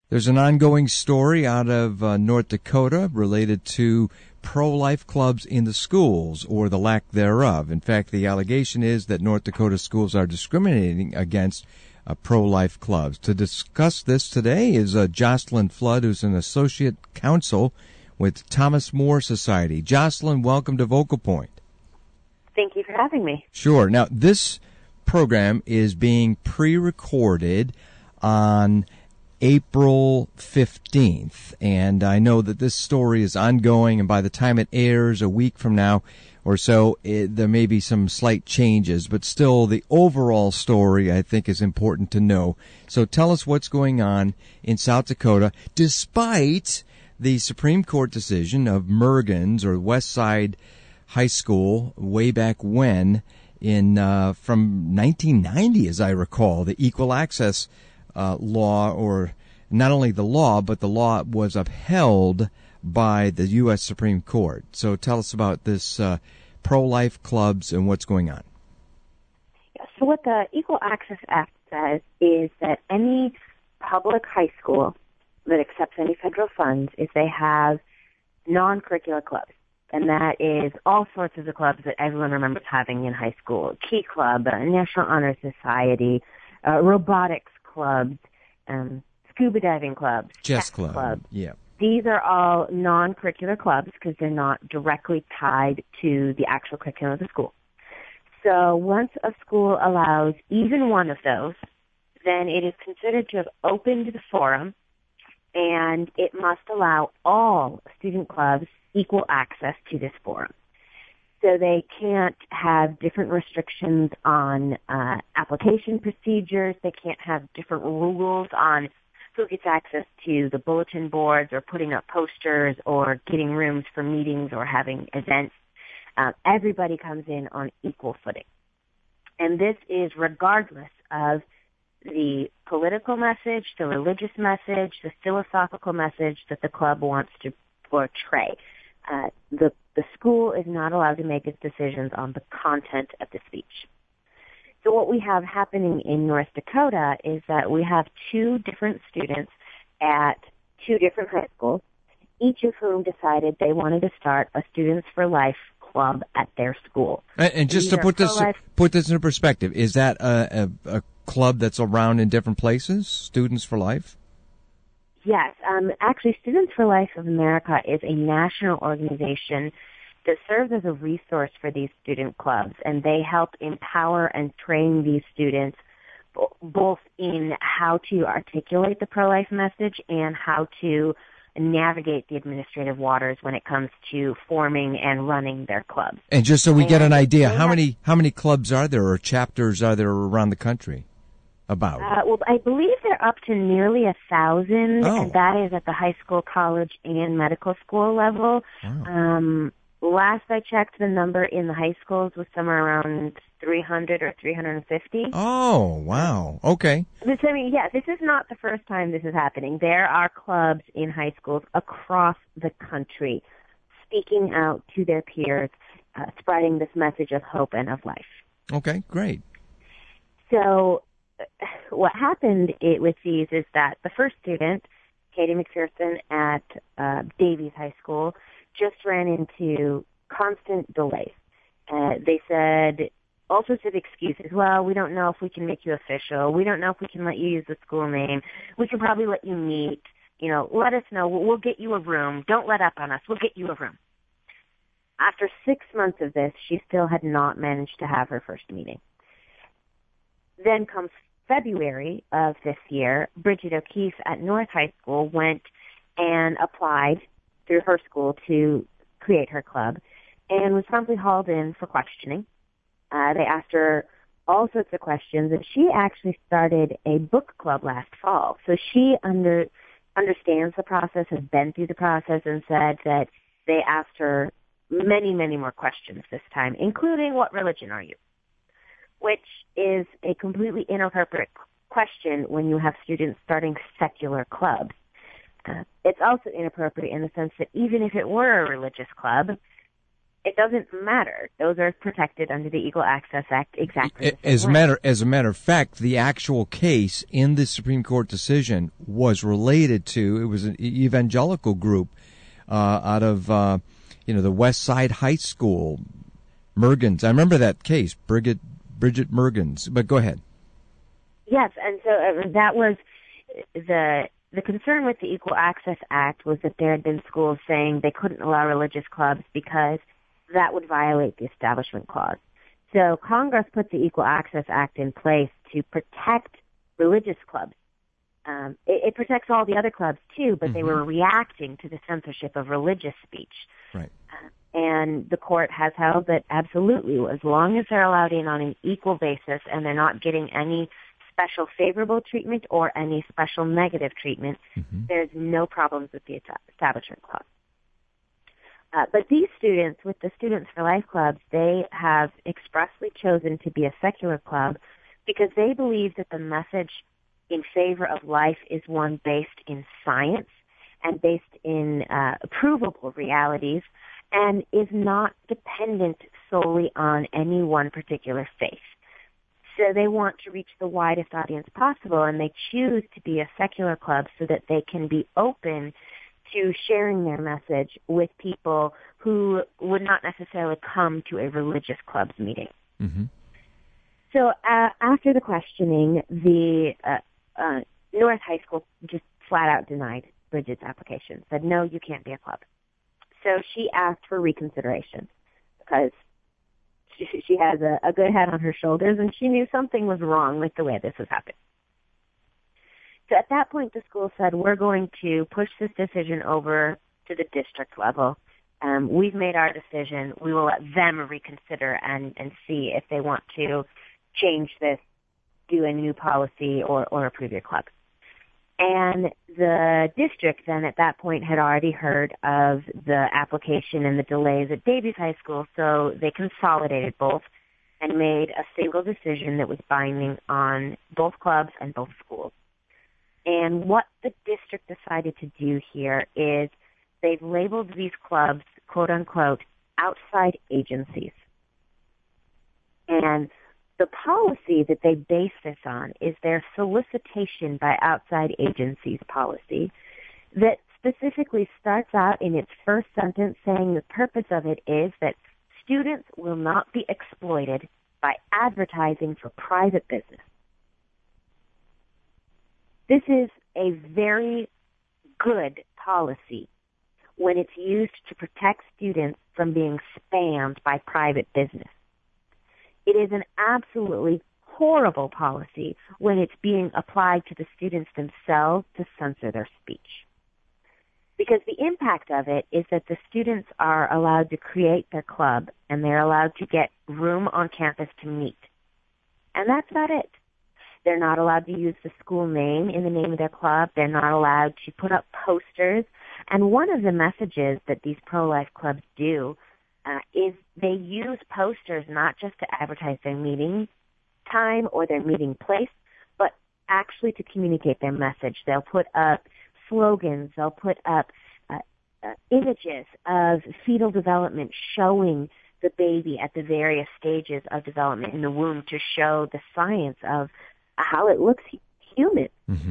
There's an ongoing story out of North Dakota related to pro-life clubs in the schools, or the lack thereof. In fact, the allegation is that North Dakota schools are discriminating against pro-life clubs. To discuss this today is Jocelyn Flood, who's an associate counsel with Thomas More Society. Jocelyn, welcome to Vocal Point. Thank you for having me. Sure. Now, this program is being pre-recorded on April 15th, and I know that this story is ongoing, and by the time it airs a week from now or so, there may be some slight changes, but still the overall story, I think, is important to know. So tell us what's going on in South Dakota, despite the Supreme Court decision of Mergens, or West Side High School, way back when, from 1990, as I recall, the Equal Access law, or not only the law, but the law was upheld by the U.S. Supreme Court. So tell us about this pro-life clubs and what's going on. Yeah, so what the Equal Access Act says is that any public high school that accepts any federal funds, if they have non-curricular clubs, and that is all sorts of the clubs that everyone remembers having in high school: Key Club, National Honor Society, robotics clubs, scuba diving clubs, chess club. Yeah. These are all non-curricular clubs because they're not directly tied to the actual curriculum of the school. So once a school allows even one of those, then it is considered to have opened the forum, and it must allow all student clubs equal access to this forum. So they can't have different restrictions on application procedures. They can't have different rules on who gets access to the bulletin boards or putting up posters or getting rooms for meetings or having events. Everybody comes in on equal footing. And this is regardless of the political message, the religious message, the philosophical message that the club wants to portray. The school is not allowed to make its decisions on the content of the speech. So what we have happening in North Dakota is that we have two different students at two different high schools, each of whom decided they wanted to start a Students for Life club at their school. And just to put this into perspective, is that a club that's around in different places, Students for Life? Yes. Actually, Students for Life of America is a national organization that serves as a resource for these student clubs, and they help empower and train these students both in how to articulate the pro-life message and how to navigate the administrative waters when it comes to forming and running their clubs. And just so we get an idea, how many clubs are there, or chapters are there around the country? About? Well, I believe they're up to nearly 1,000, and that is at the high school, college, and medical school level. Wow. Last I checked, the number in the high schools was somewhere around 300 or 350. Oh, wow. Okay. This is not the first time this is happening. There are clubs in high schools across the country speaking out to their peers, spreading this message of hope and of life. Okay, great. So what happened with these is that the first student, Katie McPherson at Davies High School, just ran into constant delays. They said all sorts of excuses. Well, we don't know if we can make you official. We don't know if we can let you use the school name. We can probably let you meet. Let us know. We'll get you a room. Don't let up on us. We'll get you a room. After 6 months of this, she still had not managed to have her first meeting. Then comes February of this year, Bridget O'Keefe at North High School went and applied through her school to create her club and was promptly hauled in for questioning. They asked her all sorts of questions, and she actually started a book club last fall. So she understands the process, has been through the process, and said that they asked her many, many more questions this time, including what religion are you? Which is a completely inappropriate question when you have students starting secular clubs. It's also inappropriate in the sense that even if it were a religious club, It doesn't matter. Those are protected under the Equal Access Act exactly the same way. As a matter of fact, the actual case in the Supreme Court decision was related to, it was an evangelical group out of the West Side High School, Mergens. I remember that case, Bridget Mergens. But go ahead. Yes, and so that was the concern with the Equal Access Act was that there had been schools saying they couldn't allow religious clubs because that would violate the Establishment Clause. So Congress put the Equal Access Act in place to protect religious clubs. It protects all the other clubs too, but they were reacting to the censorship of religious speech. Right. And the court has held that absolutely, as long as they're allowed in on an equal basis and they're not getting any special favorable treatment or any special negative treatment, there's no problems with the Establishment Clause. But these students, with the Students for Life clubs, they have expressly chosen to be a secular club because they believe that the message in favor of life is one based in science and based in provable realities and is not dependent solely on any one particular faith. So they want to reach the widest audience possible, and they choose to be a secular club so that they can be open to sharing their message with people who would not necessarily come to a religious club's meeting. So after the questioning, the North High School just flat out denied Bridget's application, said, no, you can't be a club. So she asked for reconsideration because she has a good head on her shoulders, and she knew something was wrong with the way this was happening. So at that point, the school said, we're going to push this decision over to the district level. We've made our decision. We will let them reconsider and see if they want to change this, do a new policy, or approve your club. And the district then at that point had already heard of the application and the delays at Davies High School, so they consolidated both and made a single decision that was binding on both clubs and both schools. And what the district decided to do here is they've labeled these clubs, quote unquote, outside agencies. And the policy that they base this on is their solicitation by outside agencies policy that specifically starts out in its first sentence saying the purpose of it is that students will not be exploited by advertising for private business. This is a very good policy when it's used to protect students from being spammed by private business. It is an absolutely horrible policy when it's being applied to the students themselves to censor their speech. Because the impact of it is that the students are allowed to create their club and they're allowed to get room on campus to meet. And that's not it. They're not allowed to use the school name in the name of their club. They're not allowed to put up posters. And one of the messages that these pro-life clubs do is they use posters not just to advertise their meeting time or their meeting place, but actually to communicate their message. They'll put up slogans. They'll put up images of fetal development showing the baby at the various stages of development in the womb to show the science of how it looks human.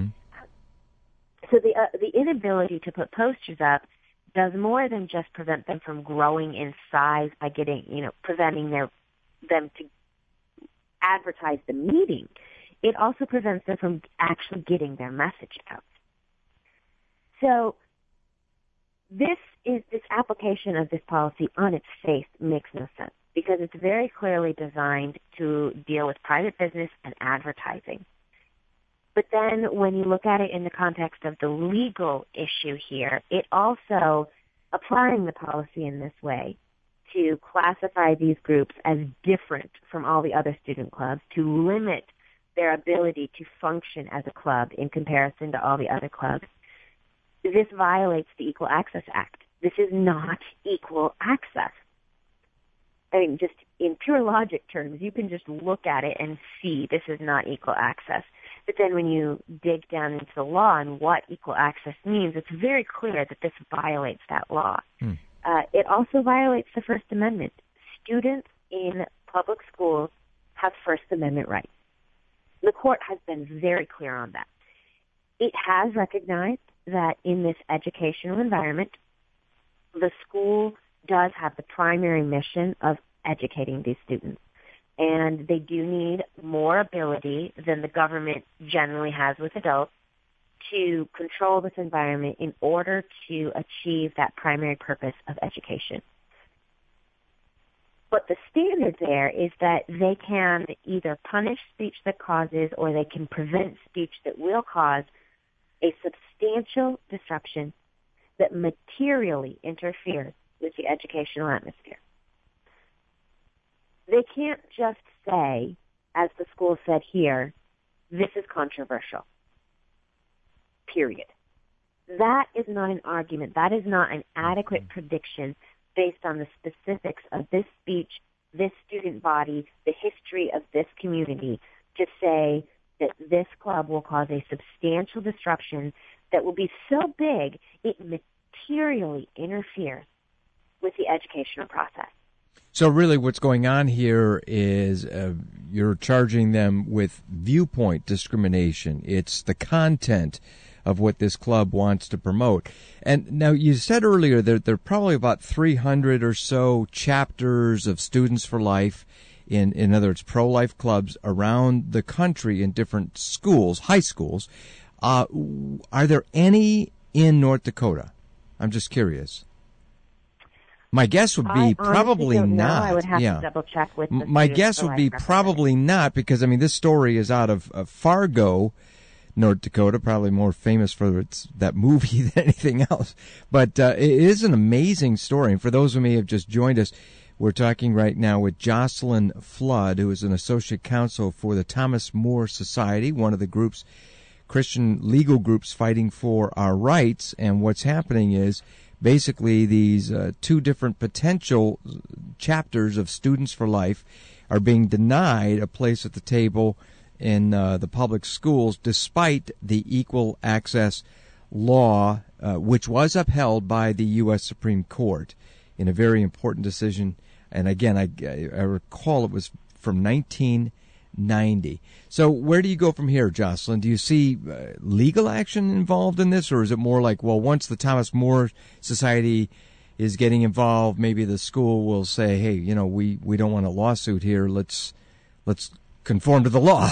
So the inability to put posters up does more than just prevent them from growing in size by preventing them to advertise the meeting. It also prevents them from actually getting their message out. So this application of this policy on its face makes no sense because it's very clearly designed to deal with private business and advertising. But then when you look at it in the context of the legal issue here, it also, applying the policy in this way to classify these groups as different from all the other student clubs, to limit their ability to function as a club in comparison to all the other clubs, this violates the Equal Access Act. This is not equal access. I mean, just in pure logic terms, you can just look at it and see this is not equal access. But then when you dig down into the law and what equal access means, it's very clear that this violates that law. It also violates the First Amendment. Students in public schools have First Amendment rights. The court has been very clear on that. It has recognized that in this educational environment, the school does have the primary mission of educating these students. And they do need more ability than the government generally has with adults to control this environment in order to achieve that primary purpose of education. But the standard there is that they can either punish speech that causes or they can prevent speech that will cause a substantial disruption that materially interferes with the educational atmosphere. They can't just say, as the school said here, this is controversial. Period. That is not an argument. That is not an adequate prediction based on the specifics of this speech, this student body, the history of this community, to say that this club will cause a substantial disruption that will be so big it materially interferes with the educational process. So really what's going on here is you're charging them with viewpoint discrimination. It's the content of what this club wants to promote. And now you said earlier that there are probably about 300 or so chapters of Students for Life, in other words, pro-life clubs around the country in different schools, high schools. Are there any in North Dakota? I'm just curious. My guess would be probably not. I would have to double check with the My guess would be probably not, because I mean this story is out of Fargo, North Dakota, probably more famous for that movie than anything else. But it is an amazing story. And for those who may have just joined us, we're talking right now with Jocelyn Flood, who is an associate counsel for the Thomas More Society, one of the groups, Christian legal groups fighting for our rights. And what's happening is basically these two different potential chapters of Students for Life are being denied a place at the table in the public schools, despite the equal access law, which was upheld by the U.S. Supreme Court in a very important decision. And again, I recall it was from 1990. So where do you go from here, Jocelyn? Do you see legal action involved in this, or is it more like, well, once the Thomas More Society is getting involved, maybe the school will say, hey, you know, we don't want a lawsuit here. Let's conform to the law.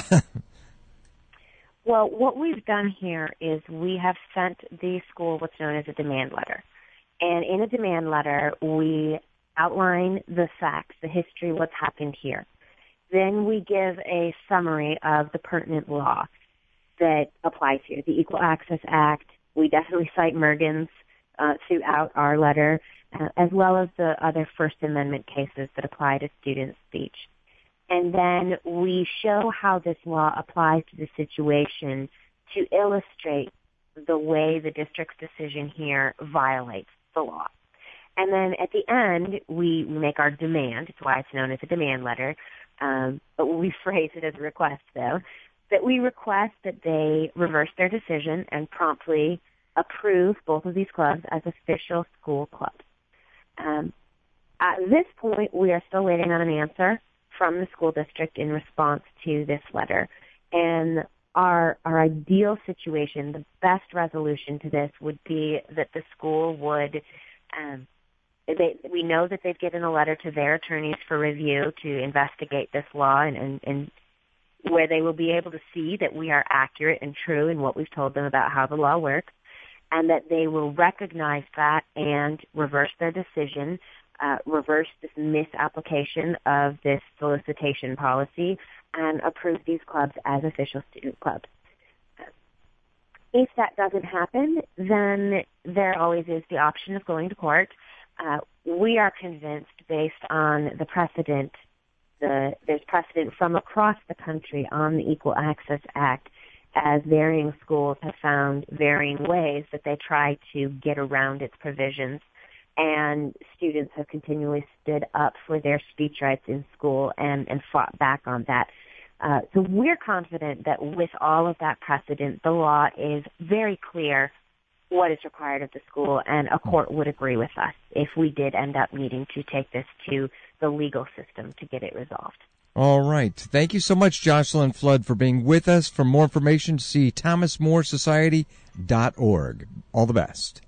Well, what we've done here is we have sent the school what's known as a demand letter. And in a demand letter, we outline the facts, the history, what's happened here. Then we give a summary of the pertinent law that applies here, the Equal Access Act. We definitely cite Mergens throughout our letter, as well as the other First Amendment cases that apply to student speech. And then we show how this law applies to the situation to illustrate the way the district's decision here violates the law. And then at the end, we make our demand. It's why it's known as a demand letter. But we phrase it as a request, though, that we request that they reverse their decision and promptly approve both of these clubs as official school clubs. At this point, we are still waiting on an answer from the school district in response to this letter. And our ideal situation, the best resolution to this would be that the school would we know that they've given a letter to their attorneys for review to investigate this law and where they will be able to see that we are accurate and true in what we've told them about how the law works, and that they will recognize that and reverse their decision, reverse this misapplication of this solicitation policy, and approve these clubs as official student clubs. If that doesn't happen, then there always is the option of going to court. We are convinced, based on the precedent, there's precedent from across the country on the Equal Access Act, as varying schools have found varying ways that they try to get around its provisions, and students have continually stood up for their speech rights in school and fought back on that. So we're confident that with all of that precedent, the law is very clear what is required of the school, and a court would agree with us if we did end up needing to take this to the legal system to get it resolved. All right. Thank you so much, Jocelyn Flood, for being with us. For more information, see thomasmoresociety.org. All the best.